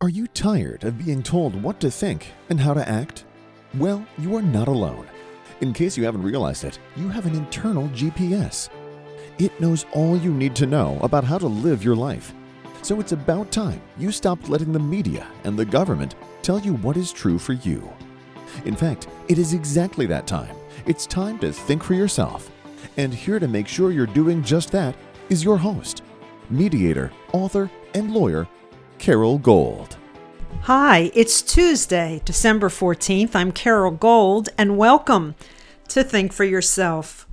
Are you tired of being told what to think and how to act? Well, you are not alone. In case you haven't realized it, you have an internal GPS. It knows all you need to know about how to live your life. So it's about time you stopped letting the media and the government tell you what is true for you. In fact, it is exactly that time. It's time to think for yourself. And here to make sure you're doing just that is your host, mediator, author, and lawyer, Carol Gold. Hi, it's Tuesday, December 14th. I'm Carol Gold, and welcome to Think for Yourself.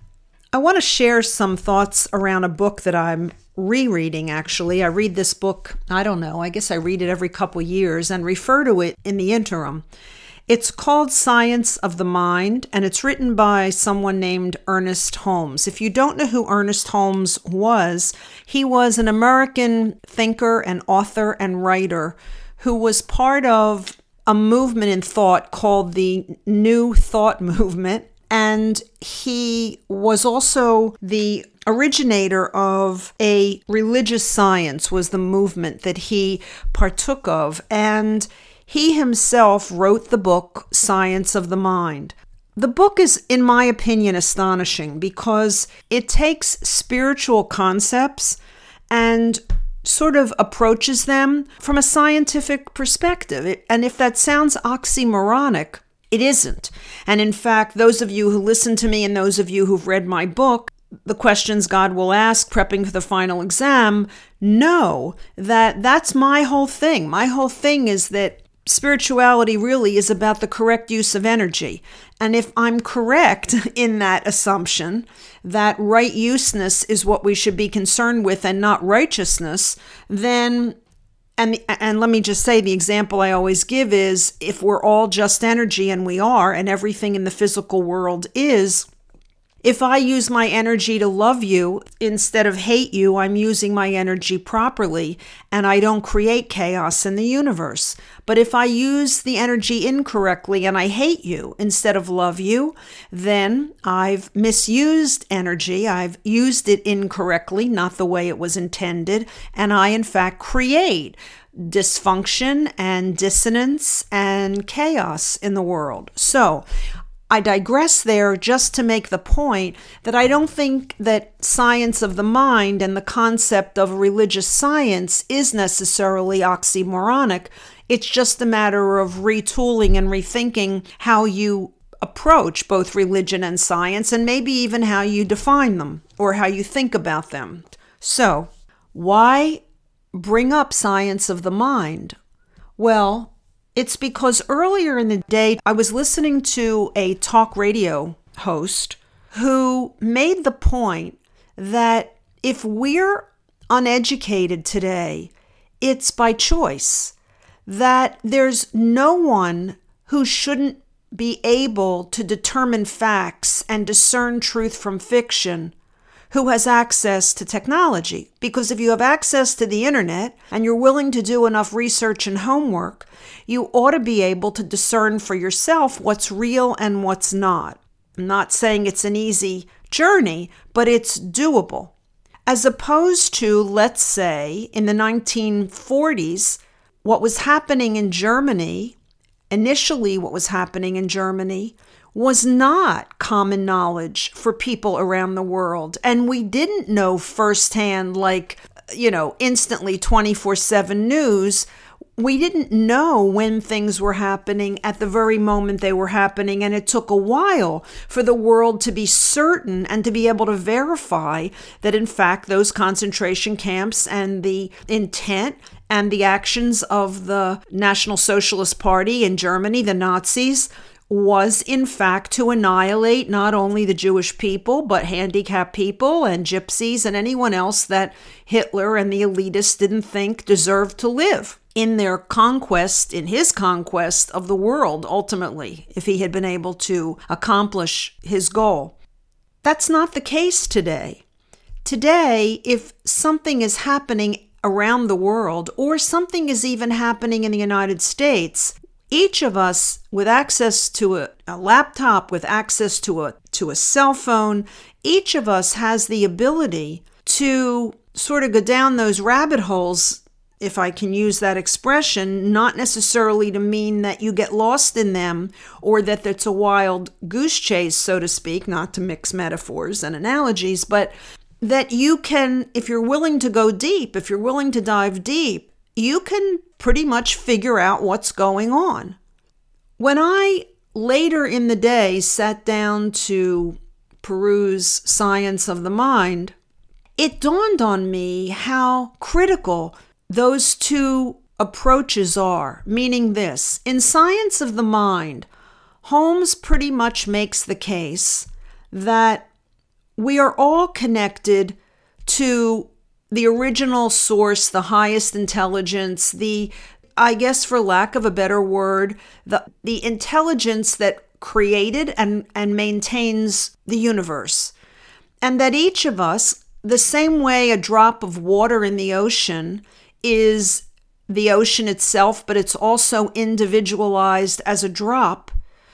I want to share some thoughts around a book that I'm rereading, actually. I read this book, I guess I read it every couple years and refer to it in the interim. It's called Science of the Mind, and it's written by someone named Ernest Holmes. If you don't know who Ernest Holmes was, he was an American thinker and author and writer who was part of a movement in thought called the New Thought Movement, and he was also the originator of a religious science, was the movement that he partook of, and he himself wrote the book, Science of the Mind. The book is, in my opinion, astonishing because it takes spiritual concepts and sort of approaches them from a scientific perspective. And if that sounds oxymoronic, it isn't. And in fact, those of you who listen to me and those of you who've read my book, the questions God will ask prepping for the final exam, know that that's my whole thing. My whole thing is that spirituality really is about the correct use of energy. And if I'm correct in that assumption, that right useness is what we should be concerned with and not righteousness, then, and let me just say, the example I always give is, if we're all just energy, and we are, and everything in the physical world is, if I use my energy to love you instead of hate you, I'm using my energy properly and I don't create chaos in the universe. But if I use the energy incorrectly and I hate you instead of love you, then I've misused energy. I've used it incorrectly, not the way it was intended. And I, in fact, create dysfunction and dissonance and chaos in the world. So I digress there just to make the point that I don't think that science of the mind and the concept of religious science is necessarily oxymoronic. It's just a matter of retooling and rethinking how you approach both religion and science, and maybe even how you define them or how you think about them. So, why bring up science of the mind? Well, it's because earlier in the day, I was listening to a talk radio host who made the point that if we're uneducated today, it's by choice, that there's no one who shouldn't be able to determine facts and discern truth from fiction who has access to technology. Because if you have access to the internet and you're willing to do enough research and homework, you ought to be able to discern for yourself what's real and what's not. I'm not saying it's an easy journey, but it's doable. As opposed to, let's say, in the 1940s, what was happening in Germany, initially what was happening in Germany, was not common knowledge for people around the world. And we didn't know firsthand, instantly 24/7 news. We didn't know when things were happening at the very moment they were happening. And it took a while for the world to be certain and to be able to verify that, in fact, those concentration camps and the intent and the actions of the National Socialist Party in Germany, the Nazis, was in fact to annihilate not only the Jewish people, but handicapped people and gypsies and anyone else that Hitler and the elitists didn't think deserved to live in their conquest, in his conquest of the world, ultimately, if he had been able to accomplish his goal. That's not the case today. Today, if something is happening around the world, or something is even happening in the United States, each of us with access to a laptop, with access to a cell phone, each of us has the ability to sort of go down those rabbit holes if I can use that expression, not necessarily to mean that you get lost in them or that it's a wild goose chase, so to speak, not to mix metaphors and analogies, but that you can, if you're willing to go deep, if you're willing to dive deep, you can pretty much figure out what's going on. When I later in the day sat down to peruse Science of the Mind, it dawned on me how critical those two approaches are, meaning this. In Science of the Mind, Holmes pretty much makes the case that we are all connected to the original source, the highest intelligence, I guess for lack of a better word, the intelligence that created and maintains the universe. And that each of us, the same way a drop of water in the ocean is the ocean itself, but it's also individualized as a drop,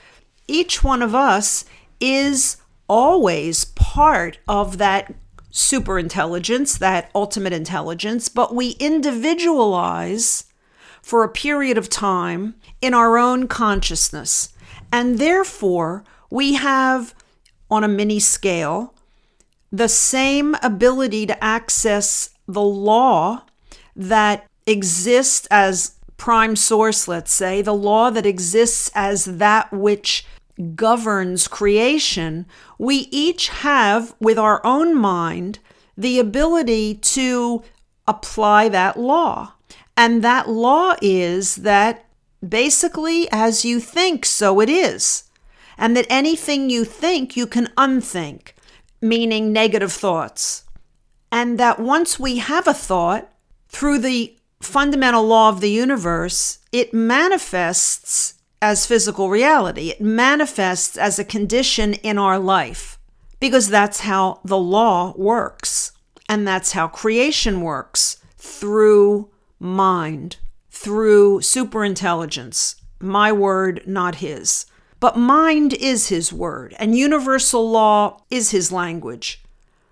each one of us is always part of that superintelligence, that ultimate intelligence, but we individualize for a period of time in our own consciousness. And therefore, we have, on a mini scale, the same ability to access the law that exists as prime source, let's say, the law that exists as that which governs creation. We each have, with our own mind, the ability to apply that law. And that law is that basically, as you think, so it is. And that anything you think, you can unthink, meaning negative thoughts. And that once we have a thought, through the fundamental law of the universe, it manifests as physical reality. It manifests as a condition in our life, because that's how the law works. And that's how creation works, through mind, through superintelligence. My word, not his. But mind is his word, and universal law is his language.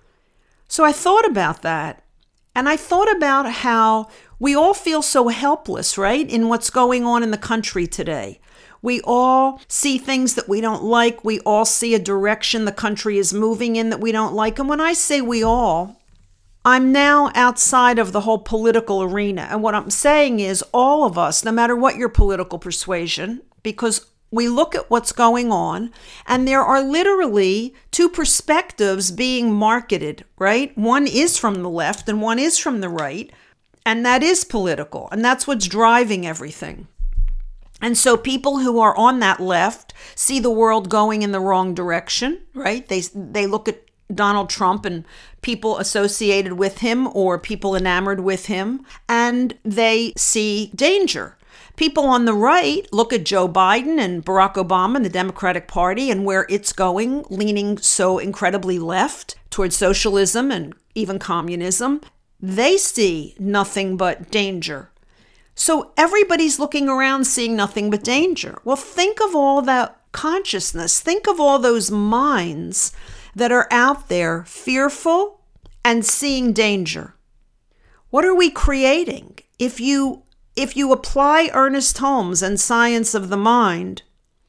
So I thought about that, and I thought about how we all feel so helpless, right, in what's going on in the country today. We all see things that we don't like. We all see a direction the country is moving in that we don't like. And when I say we all, I'm now outside of the whole political arena. And what I'm saying is all of us, no matter what your political persuasion, because we look at what's going on, and there are literally two perspectives being marketed, right? One is from the left and one is from the right, and that is political, and that's what's driving everything. And so people who are on that left see the world going in the wrong direction, right? They look at Donald Trump and people associated with him or people enamored with him, and they see danger. People on the right look at Joe Biden and Barack Obama and the Democratic Party and where it's going, leaning so incredibly left towards socialism and even communism. They see nothing but danger. So everybody's looking around seeing nothing but danger. Well, think of all that consciousness. Think of all those minds that are out there fearful and seeing danger. What are we creating? If you apply Ernest Holmes and Science of the Mind,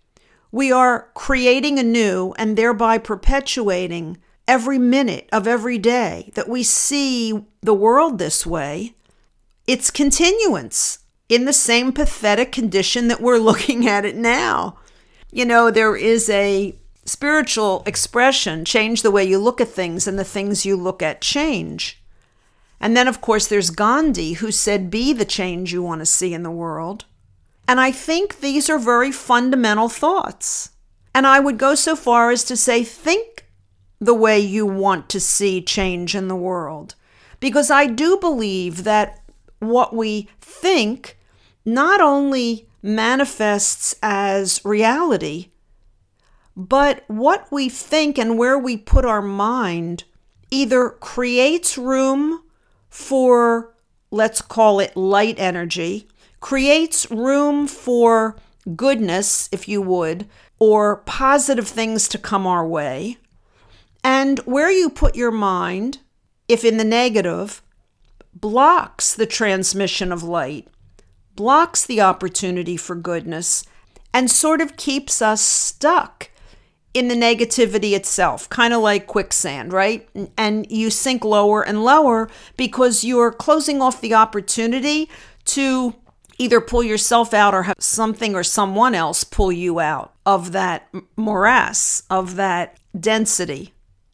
we are creating anew and thereby perpetuating every minute of every day that we see the world this way. It's continuance in the same pathetic condition that we're looking at it now. You know, there is a spiritual expression, change the way you look at things and the things you look at change. And then, of course, there's Gandhi, who said, be the change you want to see in the world. And I think these are very fundamental thoughts. And I would go so far as to say, think the way you want to see change in the world. Because I do believe that what we think not only manifests as reality, but what we think and where we put our mind either creates room for, let's call it light energy, creates room for goodness, if you would, or positive things to come our way. And where you put your mind, if in the negative, blocks the transmission of light, blocks the opportunity for goodness, and sort of keeps us stuck in the negativity itself, kind of like quicksand, right? And you sink lower and lower because you're closing off the opportunity to either pull yourself out or have something or someone else pull you out of that morass, of that density.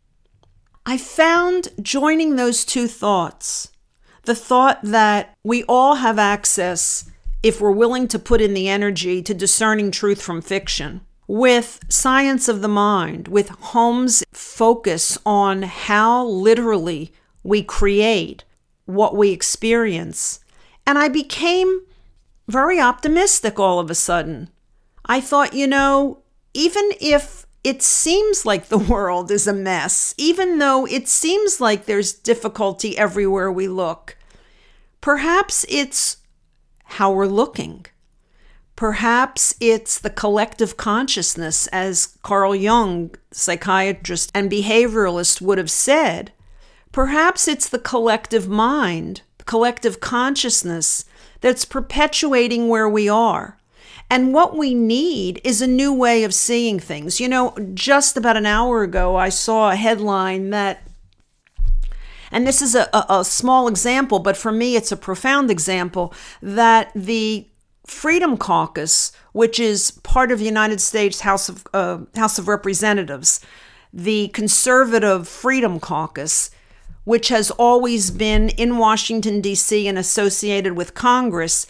I found joining those two thoughts, the thought that we all have access, if we're willing to put in the energy, to discerning truth from fiction, with science of the mind, with Holmes' focus on how literally we create what we experience. And I became very optimistic all of a sudden. I thought, even if it seems like the world is a mess, even though it seems like there's difficulty everywhere we look, perhaps it's how we're looking. Perhaps it's the collective consciousness, as Carl Jung, psychiatrist and behavioralist, would have said. Perhaps it's the collective mind, the collective consciousness that's perpetuating where we are. And what we need is a new way of seeing things. Just about an hour ago, I saw a headline that, and this is a small example, but for me it's a profound example, that the Freedom Caucus, which is part of the United States House of Representatives, the conservative Freedom Caucus, which has always been in Washington, D.C. and associated with Congress.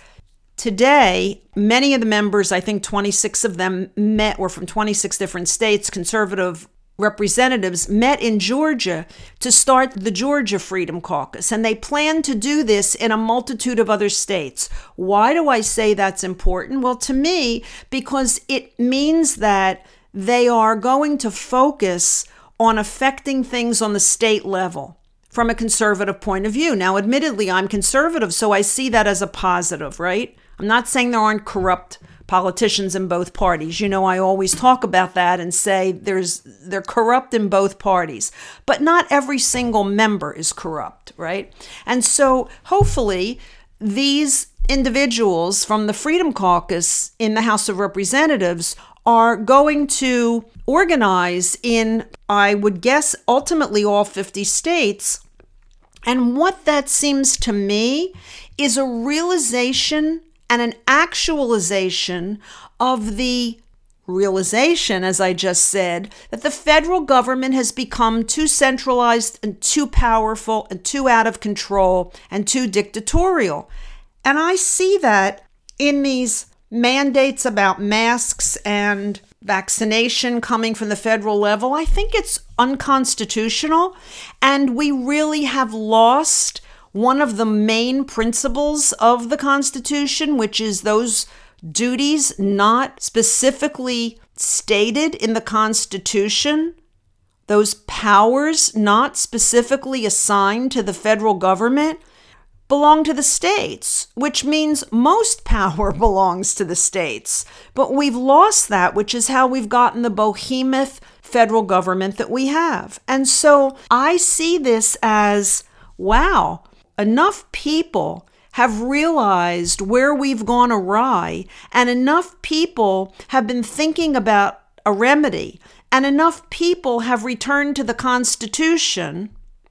Today, many of the members, I think 26 of them were from 26 different states, conservative representatives, met in Georgia to start the Georgia Freedom Caucus. And they plan to do this in a multitude of other states. Why do I say that's important? Well, to me, because it means that they are going to focus on affecting things on the state level from a conservative point of view. Now, admittedly, I'm conservative, so I see that as a positive, right? I'm not saying there aren't corrupt politicians in both parties. I always talk about that and say they're corrupt in both parties, but not every single member is corrupt, right? And so hopefully these individuals from the Freedom Caucus in the House of Representatives are going to organize in, I would guess, ultimately all 50 states. And what that seems to me is a realization and an actualization of the realization, as I just said, that the federal government has become too centralized and too powerful and too out of control and too dictatorial. And I see that in these mandates about masks and vaccination coming from the federal level. I think it's unconstitutional, and we really have lost one of the main principles of the Constitution, which is those duties not specifically stated in the Constitution, those powers not specifically assigned to the federal government, belong to the states, which means most power belongs to the states. But we've lost that, which is how we've gotten the behemoth federal government that we have. And so I see this as, wow, enough people have realized where we've gone awry, and enough people have been thinking about a remedy, and enough people have returned to the Constitution.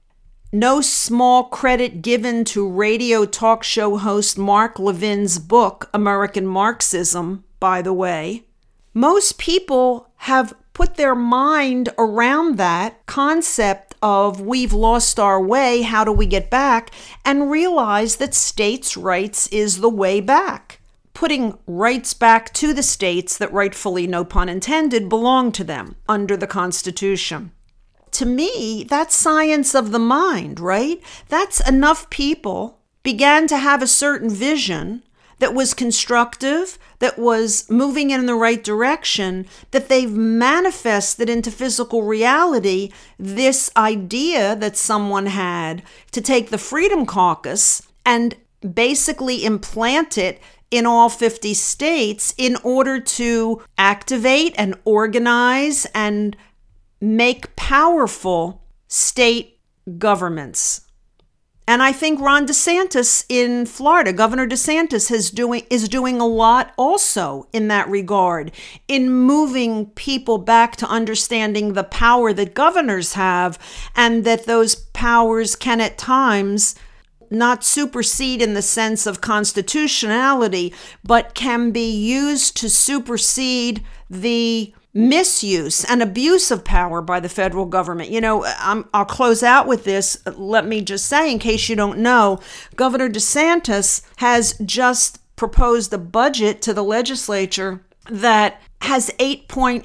No small credit given to radio talk show host Mark Levin's book, American Marxism, by the way. Most people have put their mind around that concept of we've lost our way, how do we get back, and realize that states' rights is the way back. Putting rights back to the states that rightfully, no pun intended, belong to them under the Constitution. To me, that's science of the mind, right? That's enough people began to have a certain vision that was constructive, that was moving in the right direction, that they've manifested into physical reality this idea that someone had to take the Freedom Caucus and basically implant it in all 50 states in order to activate and organize and make powerful state governments. And I think Ron DeSantis in Florida, Governor DeSantis is doing a lot also in that regard, in moving people back to understanding the power that governors have, and that those powers can at times not supersede in the sense of constitutionality, but can be used to supersede the misuse and abuse of power by the federal government. I'll close out with this. Let me just say, in case you don't know, Governor DeSantis has just proposed a budget to the legislature that has $8.1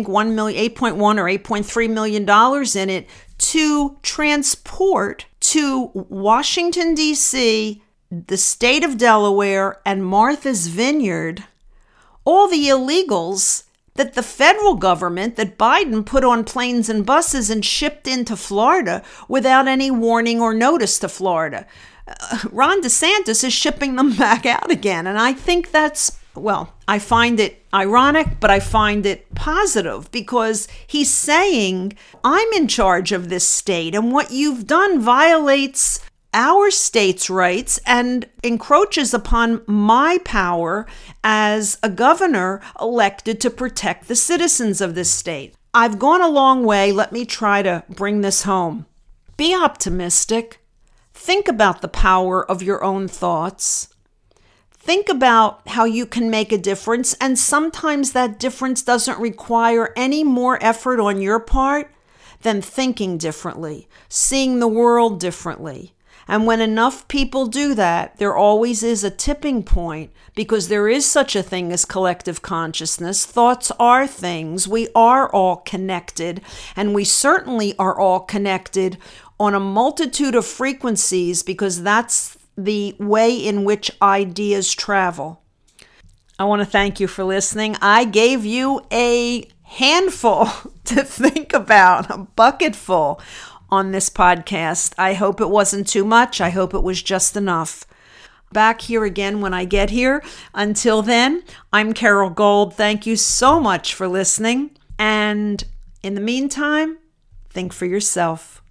or $8.3 million in it to transport to Washington, D.C., the state of Delaware, and Martha's Vineyard all the illegals that the federal government, that Biden put on planes and buses and shipped into Florida without any warning or notice to Florida. Ron DeSantis is shipping them back out again. And I think I find it ironic, but I find it positive, because he's saying, I'm in charge of this state, and what you've done violates our state's rights and encroaches upon my power as a governor elected to protect the citizens of this state. I've gone a long way. Let me try to bring this home. Be optimistic. Think about the power of your own thoughts. Think about how you can make a difference, and sometimes that difference doesn't require any more effort on your part than thinking differently, seeing the world differently. And when enough people do that, there always is a tipping point, because there is such a thing as collective consciousness. Thoughts are things. We are all connected, and we certainly are all connected on a multitude of frequencies, because that's the way in which ideas travel. I want to thank you for listening. I gave you a handful to think about, a bucketful on this podcast. I hope it wasn't too much. I hope it was just enough. Back here again when I get here. Until then, I'm Carol Gold. Thank you so much for listening. And in the meantime, think for yourself.